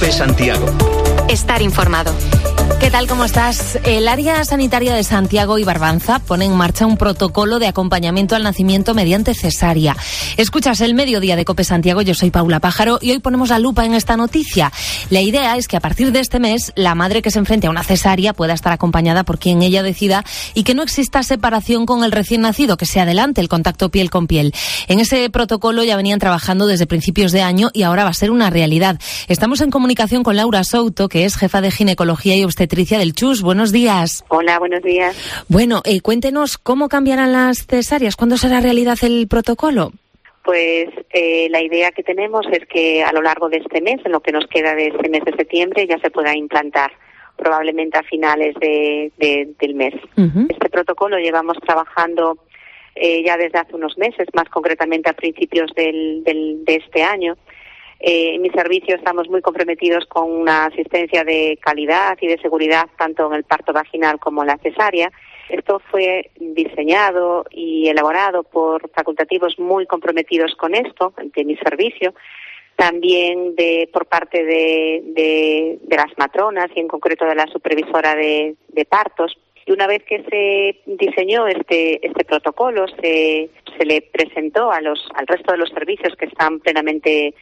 COPE Santiago. Estar informado. ¿Qué tal? ¿Cómo estás? El área sanitaria de Santiago y Barbanza pone en marcha un protocolo de acompañamiento al nacimiento mediante cesárea. Escuchas el mediodía de COPE Santiago, yo soy Paula Pájaro y hoy ponemos la lupa en esta noticia. La idea es que a partir de este mes la madre que se enfrente a una cesárea pueda estar acompañada por quien ella decida y que no exista separación con el recién nacido, que se adelante el contacto piel con piel. En ese protocolo ya venían trabajando desde principios de año y ahora va a ser una realidad. Estamos en comunicación con Laura Souto, que es jefa de ginecología y obstetricia del CHUS. Buenos días. Hola, buenos días. Bueno, cuéntenos cómo cambiarán las cesáreas, ¿cuándo será realidad el protocolo? Pues la idea que tenemos es que a lo largo de este mes, en lo que nos queda de este mes de septiembre, ya se pueda implantar, probablemente a finales del mes. Uh-huh. Este protocolo llevamos trabajando ya desde hace unos meses, más concretamente a principios de este año. En mi servicio estamos muy comprometidos con una asistencia de calidad y de seguridad tanto en el parto vaginal como en la cesárea. Esto fue diseñado y elaborado por facultativos muy comprometidos con esto, de mi servicio, también por parte de las matronas y en concreto de la supervisora de partos. Y una vez que se diseñó este protocolo, se le presentó al resto de los servicios que están plenamente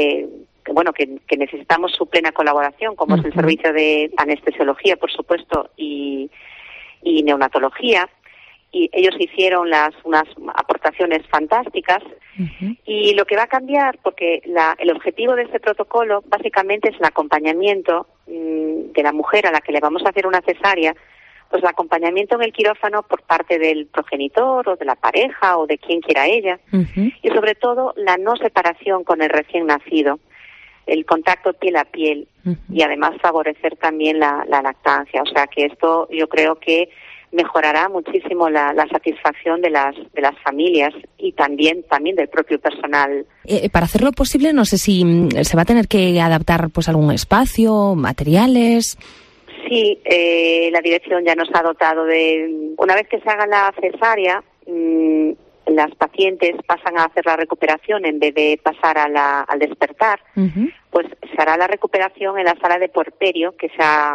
que necesitamos su plena colaboración, como es el servicio de anestesiología, por supuesto, y neonatología, y ellos hicieron unas aportaciones fantásticas. Uh-huh. Y lo que va a cambiar, porque el objetivo de este protocolo básicamente es el acompañamiento de la mujer a la que le vamos a hacer una cesárea, pues el acompañamiento en el quirófano por parte del progenitor o de la pareja o de quien quiera ella. Uh-huh. Y sobre todo la no separación con el recién nacido, el contacto piel a piel. Uh-huh. Y además favorecer también la lactancia. O sea que esto yo creo que mejorará muchísimo la satisfacción de las familias y también del propio personal. Para hacerlo posible, no sé si se va a tener que adaptar pues algún espacio, materiales. Sí, la dirección ya nos ha dotado de... Una vez que se haga la cesárea, las pacientes pasan a hacer la recuperación en vez de pasar al despertar. Uh-huh. Pues se hará la recuperación en la sala de puerperio, que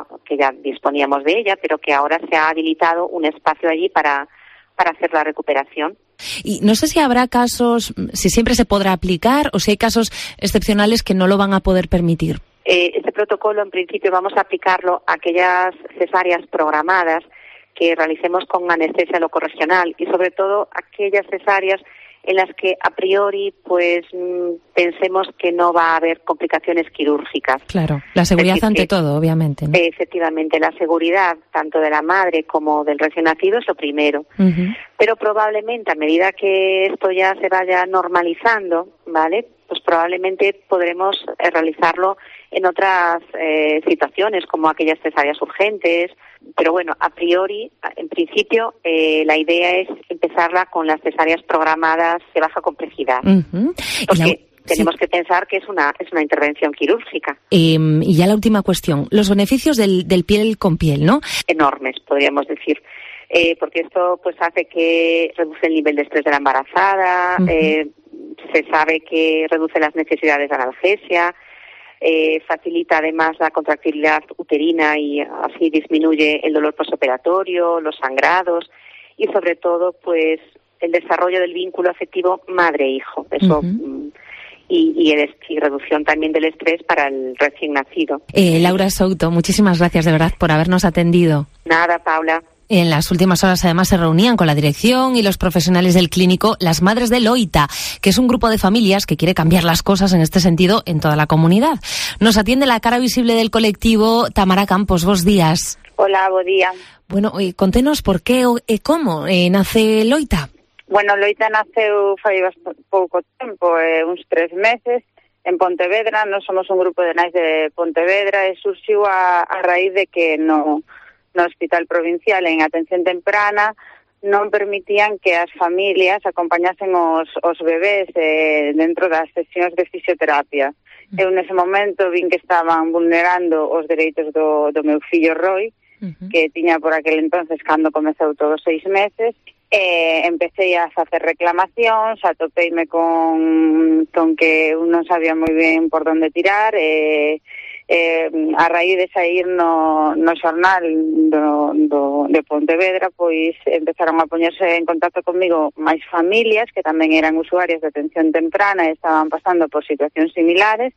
ya disponíamos de ella, pero que ahora se ha habilitado un espacio allí para hacer la recuperación. Y no sé si habrá casos, si siempre se podrá aplicar o si hay casos excepcionales que no lo van a poder permitir. Este protocolo, en principio, vamos a aplicarlo a aquellas cesáreas programadas que realicemos con anestesia locorregional y, sobre todo, aquellas cesáreas en las que, a priori, pues pensemos que no va a haber complicaciones quirúrgicas. Claro, la seguridad ante todo, obviamente, ¿no? Efectivamente, la seguridad tanto de la madre como del recién nacido es lo primero. Uh-huh. Pero probablemente, a medida que esto ya se vaya normalizando, ¿vale?, pues probablemente podremos realizarlo en otras situaciones, como aquellas cesáreas urgentes. Pero bueno, a priori, en principio, la idea es empezarla con las cesáreas programadas de baja complejidad. Uh-huh. Porque tenemos que pensar que es una intervención quirúrgica. Y ya la última cuestión, los beneficios del piel con piel, ¿no? Enormes, podríamos decir. Porque esto pues hace que reduce el nivel de estrés de la embarazada. Uh-huh. Se sabe que reduce las necesidades de analgesia, facilita además la contractilidad uterina y así disminuye el dolor postoperatorio, los sangrados y sobre todo pues el desarrollo del vínculo afectivo madre-hijo. Eso. Uh-huh. Y reducción también del estrés para el recién nacido. Laura Souto, muchísimas gracias de verdad por habernos atendido. Nada, Paula. En las últimas horas, además, se reunían con la dirección y los profesionales del clínico las Madres de Loita, que es un grupo de familias que quiere cambiar las cosas en este sentido en toda la comunidad. Nos atiende la cara visible del colectivo, Tamara Campos. Bos días. Hola, buen día. Bueno, contenos por qué e como nace Loita. Bueno, Loita naceu fai pouco tempo, uns 3 meses, en Pontevedra. Nós somos un grupo de nais de Pontevedra e surxiu a raíz de que no Hospital Provincial en Atención Temprana non permitían que as familias acompañasen os bebés dentro das sesións de fisioterapia. Eu nese momento vin que estaban vulnerando os dereitos do meu fillo Roy, que tiña por aquel entonces, cando comezou todos 6 meses, empecé a facer reclamacións, atopeime con que non sabía moi ben por onde tirar, a raíz de sair no xornal de Pontevedra, pois empezaron a poñerse en contacto comigo máis familias que tamén eran usuarias de atención temprana e estaban pasando por situacións similares.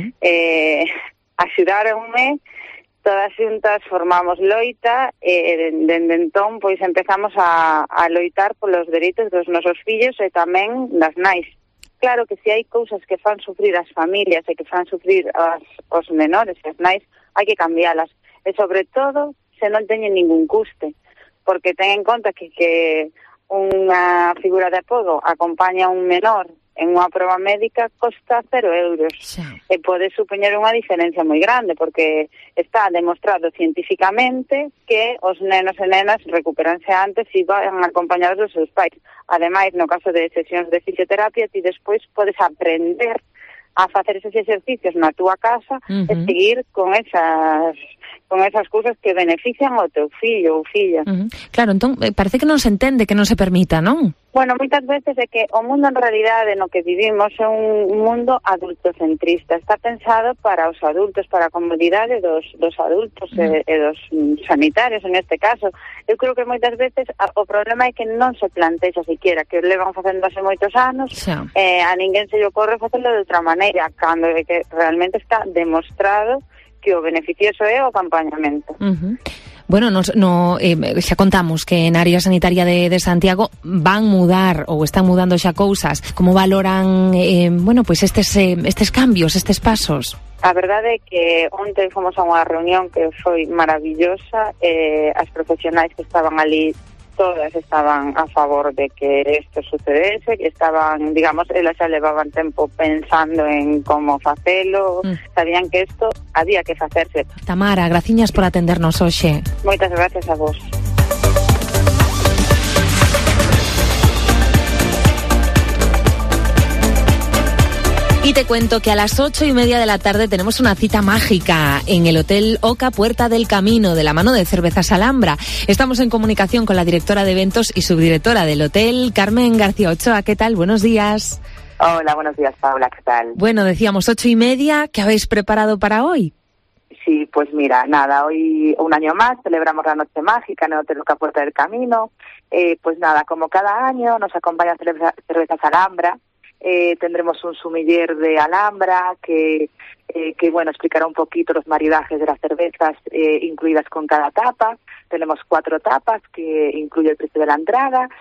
Axudáronme, todas xuntas formamos loita e dende entón pois empezamos a loitar polos dereitos dos nosos fillos e tamén das nais. Claro que se hai cousas que fan sufrir as familias e que fan sufrir os menores e as nais, hai que cambialas. E sobre todo, se non teñen ningún custe, porque ten en conta que unha figura de apoio acompaña a un menor en unha proba médica costa 0 euros. Sí. E pode supoñer unha diferencia moi grande, porque está demostrado científicamente que os nenos e nenas recuperanse antes se van acompañados dos seus pais. Ademais, no caso de sesións de fisioterapia, ti despois podes aprender a facer esos exercicios na túa casa e seguir con esas cousas que benefician ao teu fillo ou filla. Claro, entón, parece que non se entende, que non se permita, non? Bueno, moitas veces é que o mundo en realidade no que vivimos é un mundo adultocentrista. Está pensado para os adultos, para a comodidade dos adultos e dos sanitarios, en este caso. Eu creo que moitas veces o problema é que non se plantexa siquiera, que levan facendo hace moitos anos, a ninguén se lle ocorre facelo de outra maneira, cando é que realmente está demostrado que o beneficioso é o acompañamento. Bueno, xa contamos que en área sanitaria de Santiago van mudar ou están mudando xa cousas. Como valoran, pois estes cambios, estes pasos? A verdade é que onte fomos a unha reunión que foi maravillosa. As profesionais que estaban ali todas estaban a favor de que isto sucedese, que estaban, digamos, elas xa levaban tempo pensando en como facelo, sabían que isto había que facerse. Tamara, graciñas por atendernos hoxe. Moitas gracias a vos. Y te cuento que a las 8:30 de la tarde tenemos una cita mágica en el Hotel Oca Puerta del Camino, de la mano de Cervezas Alhambra. Estamos en comunicación con la directora de eventos y subdirectora del hotel, Carmen García Ochoa. ¿Qué tal? Buenos días. Hola, buenos días, Paula. ¿Qué tal? Bueno, decíamos 8:30. ¿Qué habéis preparado para hoy? Sí, pues mira, nada, hoy un año más celebramos la Noche Mágica en el Hotel Oca Puerta del Camino. Pues nada, como cada año nos acompaña Cervezas Alhambra. Tendremos un sumiller de Alhambra que explicará un poquito los maridajes de las cervezas incluidas con cada tapa. Tenemos 4 tapas que incluye el precio de la entrada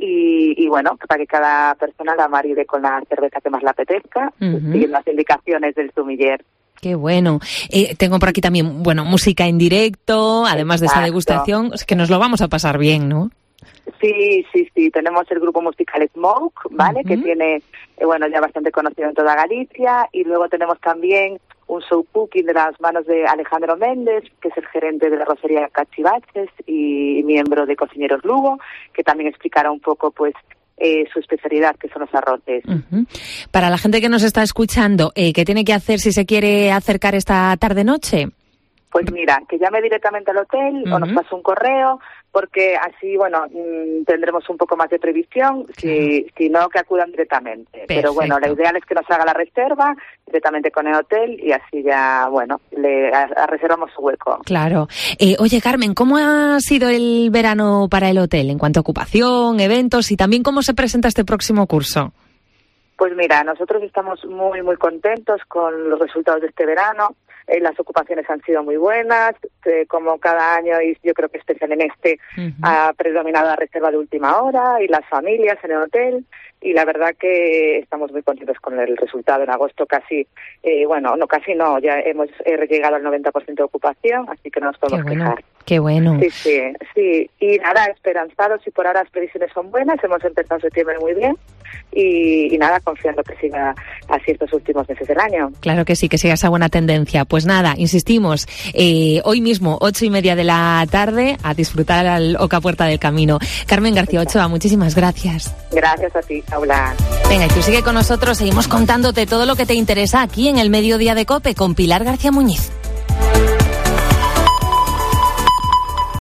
y para que cada persona la maride con la cerveza que más le apetezca, siguiendo las indicaciones del sumiller. Qué bueno. Tengo por aquí también, música en directo, además de esa degustación, que nos lo vamos a pasar bien, ¿no? Sí. Tenemos el grupo musical Smoke, ¿vale? Que tiene, ya bastante conocido en toda Galicia. Y luego tenemos también un show cooking de las manos de Alejandro Méndez, que es el gerente de la rocería Cachivaches y miembro de Cocineros Lugo, que también explicará un poco, su especialidad, que son los arroces. Para la gente que nos está escuchando, ¿qué tiene que hacer si se quiere acercar esta tarde-noche? Pues mira, que llame directamente al hotel o nos pase un correo, porque así, tendremos un poco más de previsión, si no, que acudan directamente. Perfecto. Pero lo ideal es que nos haga la reserva directamente con el hotel y así ya, le reservamos su hueco. Claro. Oye, Carmen, ¿cómo ha sido el verano para el hotel en cuanto a ocupación, eventos y también cómo se presenta este próximo curso? Pues mira, nosotros estamos muy, muy contentos con los resultados de este verano. Las ocupaciones han sido muy buenas, como cada año, y yo creo que especial en este, ha predominado la reserva de última hora y las familias en el hotel, y la verdad que estamos muy contentos con el resultado. En agosto ya hemos llegado al 90% de ocupación, así que no nos podemos quejar. Qué bueno. Sí. Y nada, esperanzados, y por ahora las previsiones son buenas, hemos empezado septiembre muy bien, y nada, confiando que siga así estos últimos meses del año. Claro que sí, que siga esa buena tendencia. Pues nada, insistimos, hoy mismo, 8:30 de la tarde, a disfrutar al Oca Puerta del Camino. Carmen García Ochoa, muchísimas gracias. Gracias a ti, Paula. Venga, y tú sigue con nosotros, seguimos contándote todo lo que te interesa aquí en el Mediodía de COPE con Pilar García Muñiz.